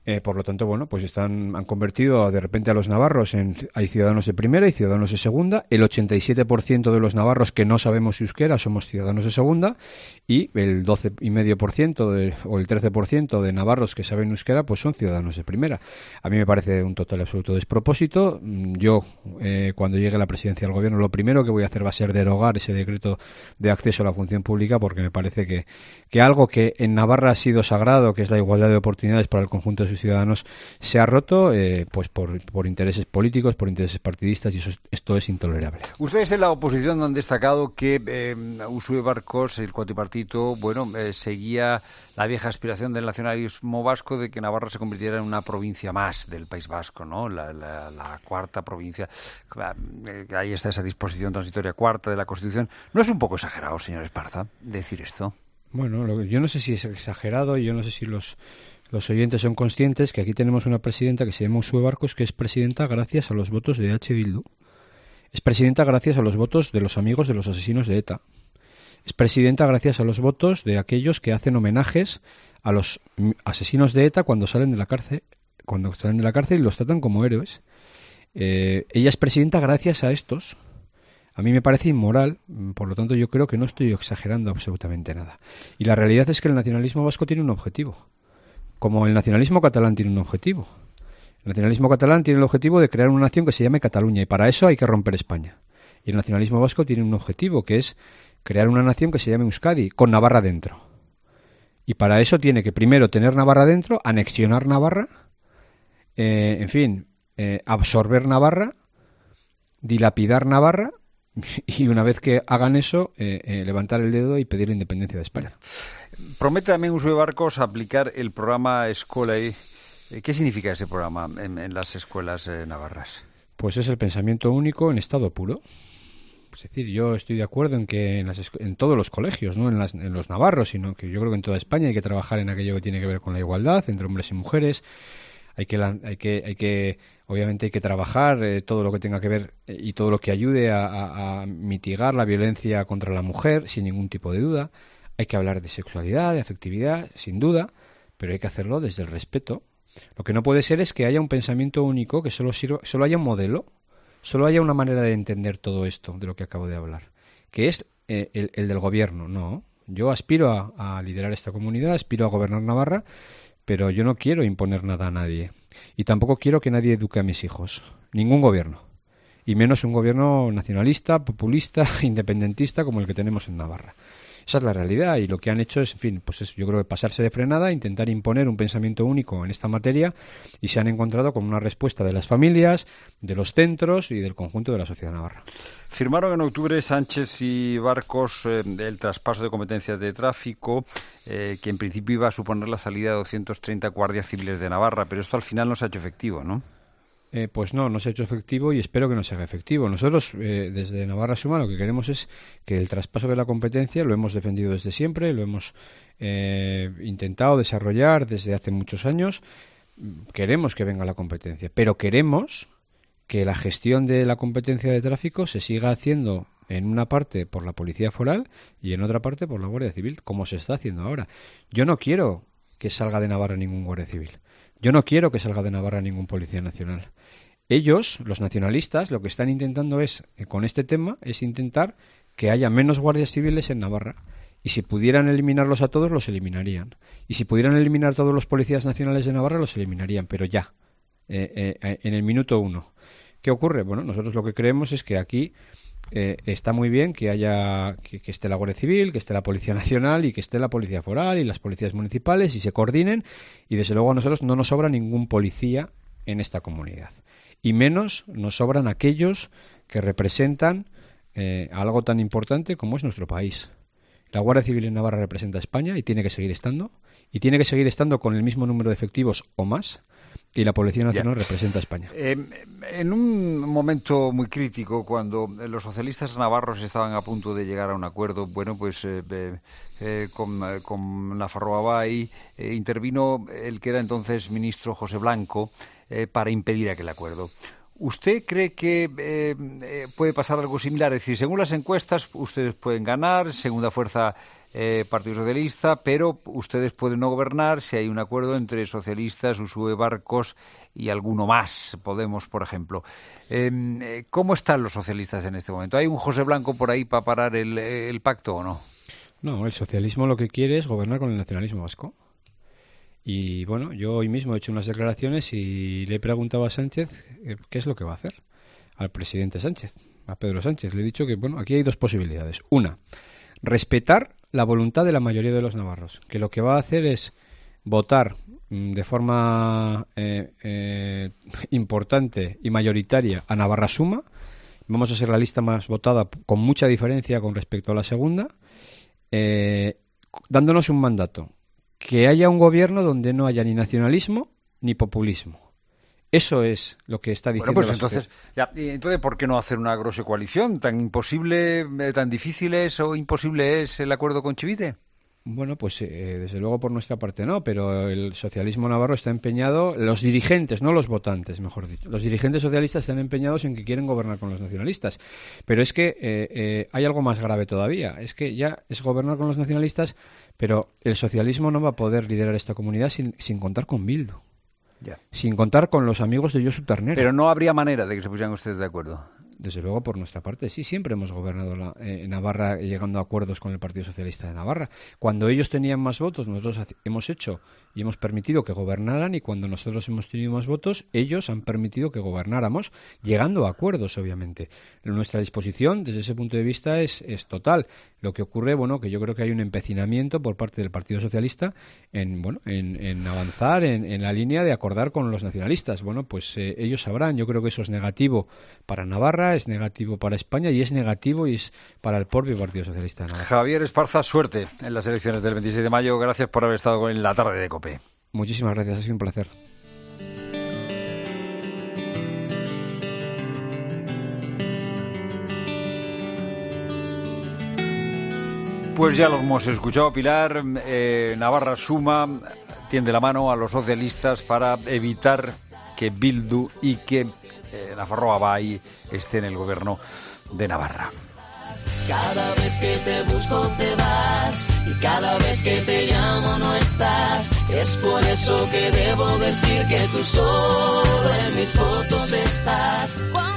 Eh, por lo tanto, bueno, pues están han convertido de repente a los navarros en hay ciudadanos de primera y ciudadanos de segunda. El ochenta y siete por ciento de los navarros que no sabemos euskera somos ciudadanos de segunda y el doce coma cinco por ciento de, o el trece por ciento de navarros que saben euskera pues son ciudadanos de primera. A mí me parece un total absoluto despropósito. Yo, eh, cuando llegue a la presidencia del gobierno, lo primero que voy a hacer va a ser derogar ese decreto de acceso a la función pública, porque me parece que, que algo que en Navarra ha sido sagrado, que es la igualdad de oportunidades para el conjunto de sus ciudadanos, se ha roto eh, pues por, por intereses políticos, por intereses partidistas, y eso es, esto es intolerable. Ustedes en la oposición han destacado que eh, Uxue Barkos, el cuatripartito, bueno, eh, seguía la vieja aspiración del nacionalismo vasco de que Navarra se convirtiera en una provincia más del País Vasco, ¿no? La, la, la cuarta provincia. Eh, ahí está esa disposición transitoria cuarta de la Constitución. ¿No es un poco exagerado, señor Esparza, decir esto? Bueno, lo, yo no sé si es exagerado y yo no sé si los los oyentes son conscientes que aquí tenemos una presidenta que se llama Uxue Barkos, que es presidenta gracias a los votos de H. Bildu. Es presidenta gracias a los votos de los amigos de los asesinos de ETA. Es presidenta gracias a los votos de aquellos que hacen homenajes a los asesinos de ETA cuando salen de la cárcel, cuando salen de la cárcel y los tratan como héroes. Eh, ella es presidenta gracias a estos. A mí me parece inmoral, por lo tanto yo creo que no estoy exagerando absolutamente nada. Y la realidad es que el nacionalismo vasco tiene un objetivo, como el nacionalismo catalán tiene un objetivo. El nacionalismo catalán tiene el objetivo de crear una nación que se llame Cataluña, y para eso hay que romper España. Y el nacionalismo vasco tiene un objetivo, que es crear una nación que se llame Euskadi, con Navarra dentro. Y para eso tiene que primero tener Navarra dentro, anexionar Navarra, eh, en fin, eh, absorber Navarra, dilapidar Navarra, y una vez que hagan eso, eh, eh, levantar el dedo y pedir la independencia de España. Promete también Uxue Barkos aplicar el programa Eskolai. ¿Qué significa ese programa en, en las escuelas eh, navarras? Pues es el pensamiento único en estado puro. Es decir, yo estoy de acuerdo en que en, las, en todos los colegios, no en, las, en los navarros, sino que yo creo que en toda España hay que trabajar en aquello que tiene que ver con la igualdad entre hombres y mujeres. Hay que, hay que, hay que obviamente hay que trabajar eh, todo lo que tenga que ver eh, y todo lo que ayude a, a, a mitigar la violencia contra la mujer, sin ningún tipo de duda. Hay que hablar de sexualidad, de afectividad, sin duda, pero hay que hacerlo desde el respeto. Lo que no puede ser es que haya un pensamiento único, que solo sirva, solo haya un modelo, solo haya una manera de entender todo esto de lo que acabo de hablar, que es eh, el, el del gobierno. No, yo aspiro a, a liderar esta comunidad, aspiro a gobernar Navarra, pero yo no quiero imponer nada a nadie. Y tampoco quiero que nadie eduque a mis hijos. Ningún gobierno. Y menos un gobierno nacionalista, populista, independentista como el que tenemos en Navarra. Esa es la realidad, y lo que han hecho es, en fin, pues es, yo creo que pasarse de frenada, intentar imponer un pensamiento único en esta materia, y se han encontrado con una respuesta de las familias, de los centros y del conjunto de la sociedad navarra. Firmaron en octubre Sánchez y Barkos eh, el traspaso de competencias de tráfico, eh, que en principio iba a suponer la salida de doscientos treinta guardias civiles de Navarra, pero esto al final no se ha hecho efectivo, ¿no? Eh, pues no, no se ha hecho efectivo y espero que no se haga efectivo. Nosotros, eh, desde Navarra Suma, lo que queremos es que el traspaso de la competencia lo hemos defendido desde siempre, lo hemos eh, intentado desarrollar desde hace muchos años. Queremos que venga la competencia, pero queremos que la gestión de la competencia de tráfico se siga haciendo en una parte por la Policía Foral y en otra parte por la Guardia Civil, como se está haciendo ahora. Yo no quiero que salga de Navarra ningún Guardia Civil. Yo no quiero que salga de Navarra ningún Policía Nacional. Ellos, los nacionalistas, lo que están intentando es, con este tema, es intentar que haya menos guardias civiles en Navarra. Y si pudieran eliminarlos a todos, los eliminarían. Y si pudieran eliminar a todos los policías nacionales de Navarra, los eliminarían, pero ya, eh, eh, en el minuto uno. ¿Qué ocurre? Bueno, nosotros lo que creemos es que aquí eh, está muy bien que haya que, que esté la Guardia Civil, que esté la Policía Nacional y que esté la Policía Foral y las policías municipales y se coordinen, y desde luego a nosotros no nos sobra ningún policía en esta comunidad. Y menos nos sobran aquellos que representan eh, algo tan importante como es nuestro país. La Guardia Civil en Navarra representa a España y tiene que seguir estando, y tiene que seguir estando con el mismo número de efectivos o más, y la Policía Nacional ya representa a España. Eh, en un momento muy crítico, cuando los socialistas navarros estaban a punto de llegar a un acuerdo, bueno, pues eh, eh, con, eh, con Nafarroa Bai eh, intervino el que era entonces ministro José Blanco eh, para impedir aquel acuerdo. ¿Usted cree que eh, puede pasar algo similar? Es decir, según las encuestas, ustedes pueden ganar, segunda fuerza eh, Partido Socialista, pero ustedes pueden no gobernar si hay un acuerdo entre socialistas, Usue Barcos y alguno más, Podemos, por ejemplo. Eh, ¿Cómo están los socialistas en este momento? ¿Hay un José Blanco por ahí para parar el, el pacto o no? No, el socialismo lo que quiere es gobernar con el nacionalismo vasco. Y bueno, yo hoy mismo he hecho unas declaraciones y le he preguntado a Sánchez eh, qué es lo que va a hacer, al presidente Sánchez, a Pedro Sánchez. Le he dicho que, bueno, aquí hay dos posibilidades. Una, respetar la voluntad de la mayoría de los navarros, que lo que va a hacer es votar mmm, de forma eh, eh, importante y mayoritaria a Navarra Suma. Vamos a ser la lista más votada con mucha diferencia con respecto a la segunda, eh, dándonos un mandato. Que haya un gobierno donde no haya ni nacionalismo ni populismo. Eso es lo que está diciendo. Bueno, pues la entonces, ya, entonces, ¿por qué no hacer una grosa coalición? ¿Tan imposible, eh, tan difícil es o imposible es el acuerdo con Chivite? Bueno, pues eh, desde luego por nuestra parte no, pero el socialismo navarro está empeñado, los dirigentes, no los votantes, mejor dicho, los dirigentes socialistas están empeñados en que quieren gobernar con los nacionalistas. Pero es que eh, eh, hay algo más grave todavía, es que ya es gobernar con los nacionalistas, pero el socialismo no va a poder liderar esta comunidad sin, sin contar con Bildu, ya. Sin contar con los amigos de Josu Ternera. Pero no habría manera de que se pusieran ustedes de acuerdo. Desde luego, por nuestra parte, sí, siempre hemos gobernado la, eh, Navarra llegando a acuerdos con el Partido Socialista de Navarra. Cuando ellos tenían más votos, nosotros hemos hecho y hemos permitido que gobernaran, y cuando nosotros hemos tenido más votos, ellos han permitido que gobernáramos, llegando a acuerdos, obviamente. Nuestra disposición, desde ese punto de vista, es, es total. Lo que ocurre, bueno, que yo creo que hay un empecinamiento por parte del Partido Socialista en, bueno, en, en avanzar en, en la línea de acordar con los nacionalistas. Bueno, pues eh, ellos sabrán. Yo creo que eso es negativo para Navarra, es negativo para España y es negativo y es para el propio Partido Socialista de Navarra. Javier Esparza, suerte en las elecciones del veintiséis de mayo. Gracias por haber estado en la tarde de COPE. Muchísimas gracias, ha sido un placer. Pues ya lo hemos escuchado, Pilar. Eh, Navarra Suma tiende la mano a los socialistas para evitar que Bildu y que eh, Nafarroa Bai esté en el gobierno de Navarra. Cada vez que te busco te vas y cada vez que te llamo no estás. Es por eso que debo decir que tú solo en mis fotos estás.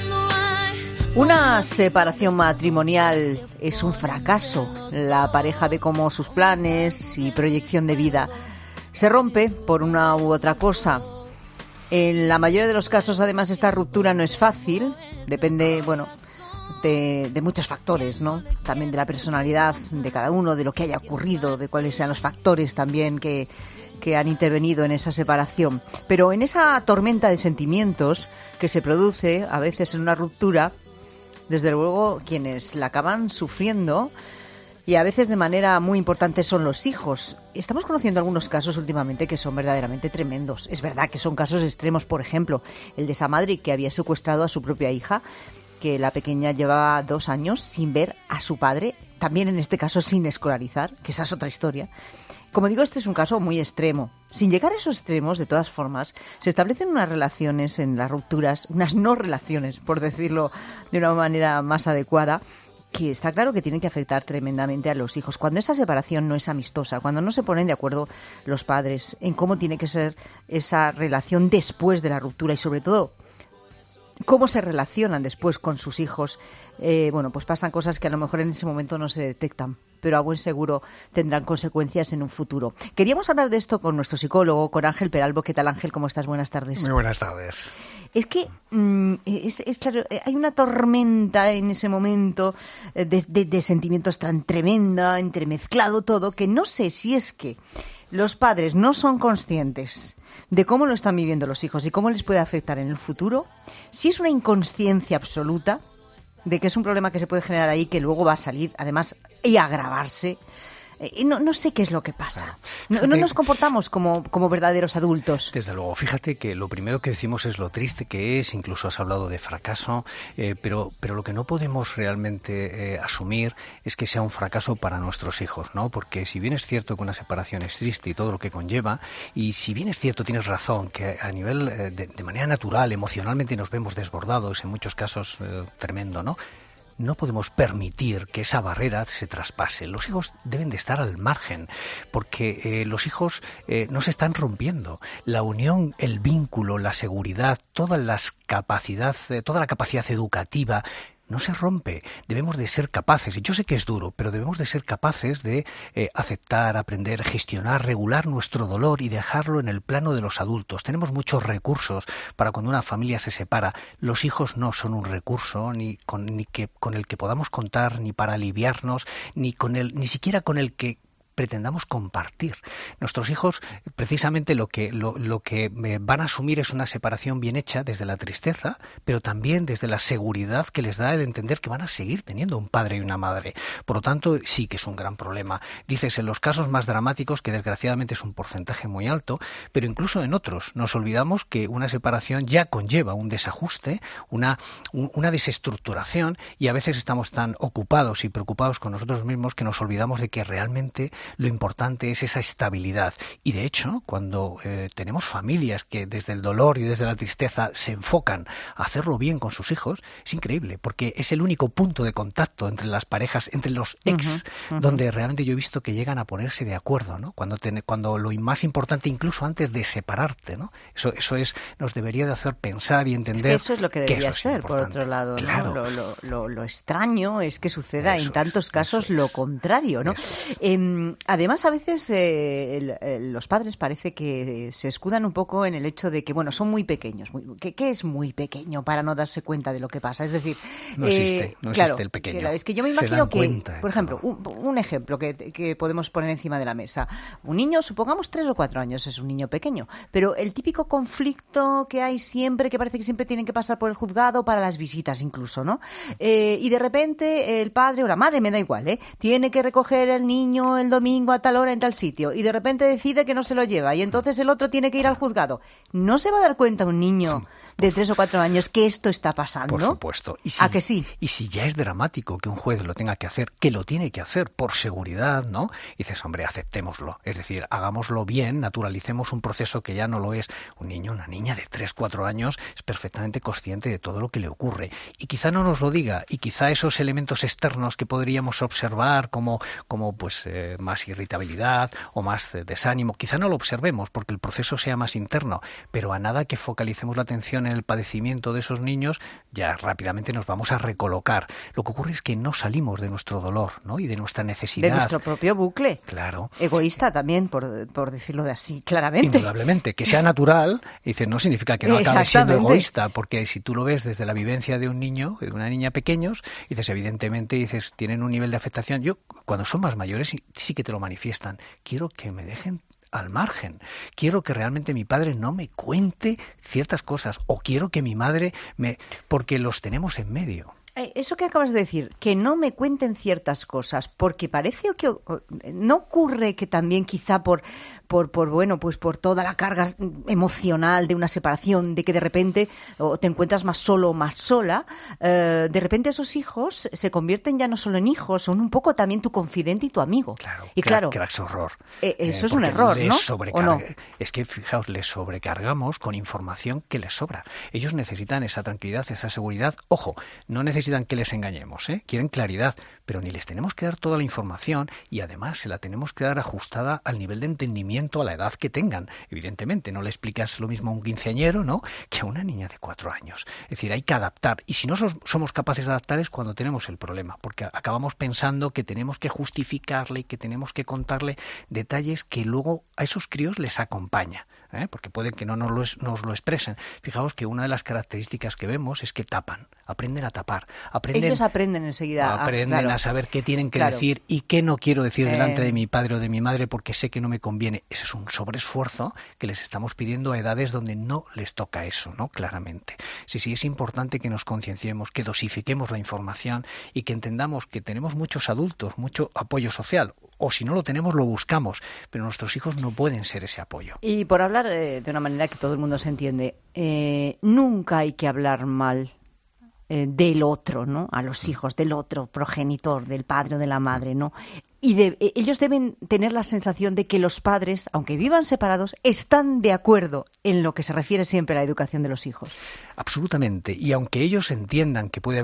Una separación matrimonial es un fracaso. La pareja ve cómo sus planes y proyección de vida se rompe por una u otra cosa. En la mayoría de los casos, además, esta ruptura no es fácil. Depende, bueno, de, de muchos factores, ¿no? También de la personalidad de cada uno, de lo que haya ocurrido, de cuáles sean los factores también que, que han intervenido en esa separación. Pero en esa tormenta de sentimientos que se produce a veces en una ruptura, desde luego, quienes la acaban sufriendo, y a veces de manera muy importante, son los hijos. Estamos conociendo algunos casos últimamente que son verdaderamente tremendos. Es verdad que son casos extremos, por ejemplo, el de esa madre que había secuestrado a su propia hija, que la pequeña llevaba dos años sin ver a su padre, también en este caso sin escolarizar, que esa es otra historia. Como digo, este es un caso muy extremo. Sin llegar a esos extremos, de todas formas, se establecen unas relaciones en las rupturas, unas no relaciones, por decirlo de una manera más adecuada, que está claro que tienen que afectar tremendamente a los hijos. Cuando esa separación no es amistosa, cuando no se ponen de acuerdo los padres en cómo tiene que ser esa relación después de la ruptura y, sobre todo, cómo se relacionan después con sus hijos, eh, bueno, pues pasan cosas que a lo mejor en ese momento no se detectan, pero a buen seguro tendrán consecuencias en un futuro. Queríamos hablar de esto con nuestro psicólogo, con Ángel Peralbo. ¿Qué tal, Ángel? ¿Cómo estás? Buenas tardes. Muy buenas tardes. Es que mmm, es, es claro, hay una tormenta en ese momento de, de, de sentimientos tan tremenda, entremezclado todo, que no sé si es que los padres no son conscientes de cómo lo están viviendo los hijos y cómo les puede afectar en el futuro, si es una inconsciencia absoluta de que es un problema que se puede generar ahí, que luego va a salir, además, y agravarse. Eh, no, no sé qué es lo que pasa. No, no nos comportamos como, como verdaderos adultos. Desde luego, fíjate que lo primero que decimos es lo triste que es, incluso has hablado de fracaso, eh, pero, pero lo que no podemos realmente eh, asumir es que sea un fracaso para nuestros hijos, ¿no? Porque si bien es cierto que una separación es triste y todo lo que conlleva, y si bien es cierto, tienes razón, que a nivel eh, de, de manera natural, emocionalmente nos vemos desbordados, en muchos casos eh, tremendo, ¿no? no podemos permitir que esa barrera se traspase. Los hijos deben de estar al margen, porque eh, los hijos eh, no se están rompiendo. La unión, el vínculo, la seguridad, todas las capacidades, eh, toda la capacidad educativa no se rompe. Debemos de ser capaces, y yo sé que es duro, pero debemos de ser capaces de eh, aceptar, aprender, gestionar, regular nuestro dolor y dejarlo en el plano de los adultos. Tenemos muchos recursos para cuando una familia se separa. Los hijos no son un recurso ni con, ni que, con el que podamos contar, ni para aliviarnos, ni con el, ni siquiera con el que pretendamos compartir. Nuestros hijos, precisamente lo que lo, lo que van a asumir es una separación bien hecha desde la tristeza, pero también desde la seguridad que les da el entender que van a seguir teniendo un padre y una madre. Por lo tanto, sí que es un gran problema. Dices, en los casos más dramáticos, que desgraciadamente es un porcentaje muy alto, pero incluso en otros nos olvidamos que una separación ya conlleva un desajuste, una, un, una desestructuración, y a veces estamos tan ocupados y preocupados con nosotros mismos que nos olvidamos de que realmente lo importante es esa estabilidad. Y de hecho, cuando eh, tenemos familias que desde el dolor y desde la tristeza se enfocan a hacerlo bien con sus hijos, es increíble, porque es el único punto de contacto entre las parejas, entre los ex, uh-huh, uh-huh. donde realmente yo he visto que llegan a ponerse de acuerdo, ¿no? Cuando, te, cuando lo más importante, incluso antes de separarte, ¿no? Eso, eso es, nos debería de hacer pensar y entender. Es que eso es lo que debería ser, por otro lado, claro. ¿no? Lo, lo, lo, lo extraño es que suceda eso en tantos es, casos lo contrario, ¿no? Eh, Además, a veces eh, el, el, los padres parece que se escudan un poco en el hecho de que, bueno, son muy pequeños. Muy, ¿qué, ¿Qué es muy pequeño para no darse cuenta de lo que pasa? Es decir, no existe, eh, no claro, existe el pequeño. Claro, es que yo me imagino que, por ejemplo, un, un ejemplo que, que podemos poner encima de la mesa. Un niño, supongamos tres o cuatro años, es un niño pequeño, pero el típico conflicto que hay siempre, que parece que siempre tienen que pasar por el juzgado para las visitas incluso, ¿no? Eh, y de repente el padre o la madre, me da igual, ¿eh? Tiene que recoger el niño el domingo a tal hora en tal sitio y de repente decide que no se lo lleva y entonces el otro tiene que ir al juzgado. ¿No se va a dar cuenta un niño de tres o cuatro años que esto está pasando? Por supuesto. ¿Y si, ¿A que sí? Y si ya es dramático que un juez lo tenga que hacer, que lo tiene que hacer por seguridad, ¿no? Y dices, hombre, aceptémoslo. Es decir, hagámoslo bien, naturalicemos un proceso que ya no lo es. Un niño, una niña de tres, cuatro años es perfectamente consciente de todo lo que le ocurre. Y quizá no nos lo diga, y quizá esos elementos externos que podríamos observar como, como pues, eh, más irritabilidad o más eh, desánimo, quizá no lo observemos porque el proceso sea más interno, pero a nada que focalicemos la atención en el padecimiento de esos niños, ya rápidamente nos vamos a recolocar. Lo que ocurre es que no salimos de nuestro dolor, ¿no? Y de nuestra necesidad. De nuestro propio bucle. Claro. Egoísta también, por, por decirlo de así, claramente. Indudablemente. Que sea natural, dice, no significa que no acabe siendo egoísta, porque si tú lo ves desde la vivencia de un niño, de una niña pequeños, dices, evidentemente, dices, tienen un nivel de afectación. Yo, cuando son más mayores, sí que te lo manifiestan. Quiero que me dejen al margen. Quiero que realmente mi padre no me cuente ciertas cosas, o quiero que mi madre me... porque los tenemos en medio. Eso que acabas de decir, que no me cuenten ciertas cosas, porque parece que no ocurre que también quizá por, por, por bueno, pues por toda la carga emocional de una separación, de que de repente o te encuentras más solo o más sola, eh, de repente esos hijos se convierten ya no solo en hijos, son un poco también tu confidente y tu amigo. Claro, y claro, crack horror. Eh, eso eh, es un error, ¿no? ¿O no? Es que, fijaos, les sobrecargamos con información que les sobra. Ellos necesitan esa tranquilidad, esa seguridad. Ojo, no necesitan necesitan que les engañemos, ¿eh? Quieren claridad, pero ni les tenemos que dar toda la información y además se la tenemos que dar ajustada al nivel de entendimiento, a la edad que tengan. Evidentemente, no le explicas lo mismo a un quinceañero, ¿no?, que a una niña de cuatro años. Es decir, hay que adaptar. Y si no somos capaces de adaptar es cuando tenemos el problema, porque acabamos pensando que tenemos que justificarle y que tenemos que contarle detalles que luego a esos críos les acompaña. ¿Eh? Porque pueden que no nos lo, nos lo expresen. Fijaos que una de las características que vemos es que tapan, aprenden a tapar. Aprenden, Ellos aprenden enseguida. Aprenden a, claro. a saber qué tienen que claro. decir y qué no quiero decir eh... delante de mi padre o de mi madre porque sé que no me conviene. Ese es un sobreesfuerzo que les estamos pidiendo a edades donde no les toca eso, ¿no? Claramente. Sí, sí, es importante que nos concienciemos, que dosifiquemos la información y que entendamos que tenemos muchos adultos, mucho apoyo social, o si no lo tenemos, lo buscamos, pero nuestros hijos no pueden ser ese apoyo. Y por hablar eh, de una manera que todo el mundo se entiende, eh, nunca hay que hablar mal eh, del otro, ¿no? A los hijos, del otro progenitor, del padre o de la madre, ¿no? Y de, eh, ellos deben tener la sensación de que los padres, aunque vivan separados, están de acuerdo en lo que se refiere siempre a la educación de los hijos. Absolutamente. Y aunque ellos entiendan que puede haber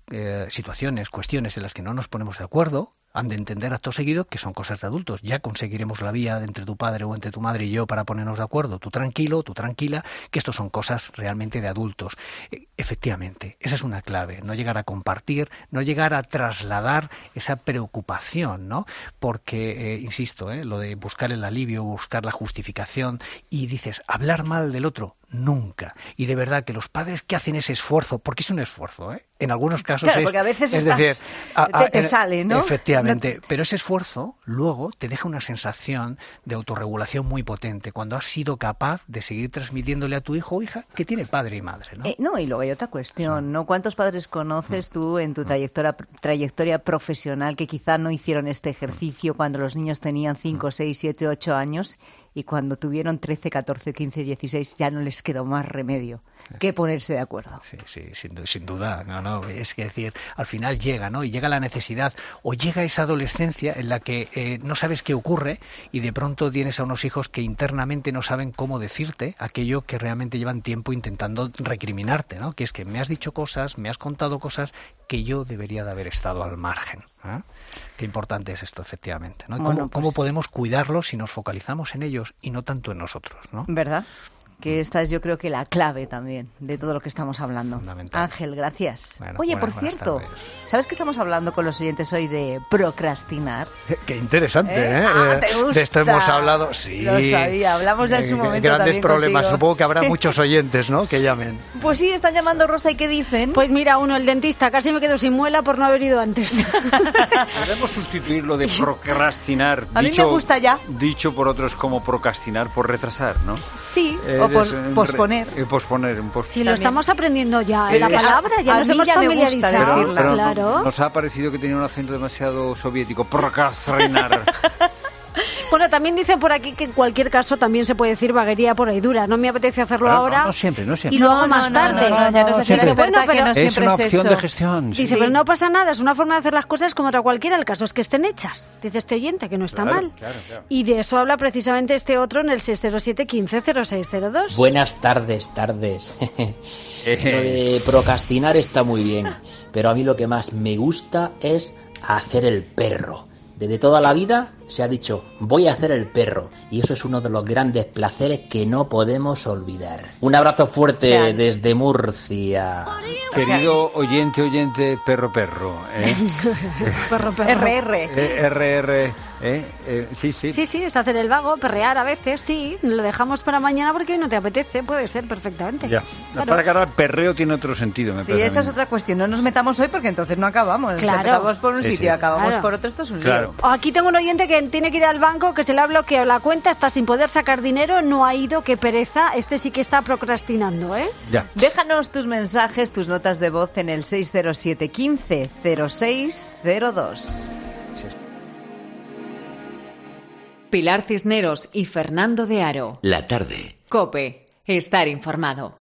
eh, situaciones, cuestiones en las que no nos ponemos de acuerdo, han de entender acto seguido que son cosas de adultos. Ya conseguiremos la vía entre tu padre o entre tu madre y yo para ponernos de acuerdo. Tú tranquilo, tú tranquila, que esto son cosas realmente de adultos. E- efectivamente, esa es una clave. No llegar a compartir, no llegar a trasladar esa preocupación, ¿no? Porque, eh, insisto, ¿eh? lo de buscar el alivio, buscar la justificación, y dices, hablar mal del otro, nunca. Y de verdad que los padres que hacen ese esfuerzo, porque es un esfuerzo, ¿eh? En algunos casos claro, es... porque a veces es estás, decir, a- a- te, te en- sale, ¿no? Efectivamente, No- pero ese esfuerzo luego te deja una sensación de autorregulación muy potente cuando has sido capaz de seguir transmitiéndole a tu hijo o hija que tiene padre y madre, ¿no? Eh, no, y luego hay otra cuestión, ¿no? ¿Cuántos padres conoces tú en tu trayectoria, trayectoria profesional que quizá no hicieron este ejercicio cuando los niños tenían cinco, seis, siete, ocho años y cuando tuvieron trece, catorce, quince, dieciséis ya no les quedó más remedio que ponerse de acuerdo? Sí, sí, sin, du- sin duda, no, no, es que decir, al final llega, ¿no? Y llega la necesidad, o llega esa adolescencia en la que eh, no sabes qué ocurre y de pronto tienes a unos hijos que internamente no saben cómo decirte aquello que realmente llevan tiempo intentando recriminarte, ¿no? Que es que me has dicho cosas, me has contado cosas que yo debería de haber estado al margen, ¿eh? Qué importante es esto, efectivamente, ¿no? Bueno, ¿Cómo, pues- cómo podemos cuidarlos si nos focalizamos en ellos y no tanto en nosotros, ¿no? ¿Verdad? Que esta es, yo creo, que la clave también de todo lo que estamos hablando. Fundamental. Ángel, gracias. Bueno, Oye, buenas- por buenas cierto, tardes. ¿sabes que estamos hablando con los oyentes hoy de procrastinar? Qué interesante, ¿Eh? ¿eh? Ah, Eh, ¿te gusta? De esto hemos hablado, sí. Lo sabía, hablamos en su Eh, momento Grandes también problemas, contigo. supongo que habrá Sí. muchos oyentes, ¿no? Que llamen. Pues sí, están llamando, Rosa, ¿y qué dicen? Pues mira, uno, el dentista, casi me quedo sin muela por no haber ido antes. Podemos sustituir lo de procrastinar, A mí dicho, me gusta ya. dicho por otros como procrastinar por retrasar, ¿no? Sí, Eh, o por es un posponer. re- eh, posponer, un pos- Si lo estamos aprendiendo ya, Es- la palabra, ya a nos mí hemos ya me gusta familiarizado. decirla. Pero no- Claro. nos ha parecido que tenía un acento demasiado soviético. Procrastinar. Bueno, también dicen por aquí que en cualquier caso también se puede decir vaguería por ahí dura. No me apetece hacerlo Claro, ahora. no, no siempre, no siempre. Y luego No, no, más no, tarde. no, no, ya nos decía Dice, la experta bueno, que pero no es siempre una es opción eso. de gestión. Dice, sí. pero no pasa nada, es una forma de hacer las cosas como otra cualquiera, el caso es que estén hechas. Dice este oyente que no está Claro, mal. claro, claro. Y de eso habla precisamente este otro en el seis cero siete, quince, cero seis cero dos. Buenas tardes, tardes. Lo de procrastinar está muy bien, pero a mí lo que más me gusta es hacer el perro. Desde toda la vida se ha dicho, voy a hacer el perro, y eso es uno de los grandes placeres que no podemos olvidar. Un abrazo fuerte O sea, desde Murcia. Querido oyente, oyente, perro, perro. ¿eh? Perro, perro. R R. Eh, R R. ¿eh? Eh, sí, sí. Sí, sí, es hacer el vago, perrear a veces, sí. Lo dejamos para mañana porque hoy no te apetece, puede ser perfectamente. Ya. Claro. Para que ahora el perreo tiene otro sentido, me Sí, parece. eso a es mí. otra cuestión. No nos metamos hoy porque entonces no acabamos. Claro. Empezamos por un Sí, sitio sí. y acabamos Claro. por otro. Esto es un Claro. lío. Aquí tengo un oyente que tiene que ir al banco, que se le ha bloqueado la cuenta, está sin poder sacar dinero, no ha ido, qué pereza. Este sí que está procrastinando, ¿eh? Ya. Déjanos tus mensajes, tus notas de voz en el seis cero siete, quince, cero seis cero dos. Pilar Cisneros y Fernando de Aro. La tarde. COPE. Estar informado.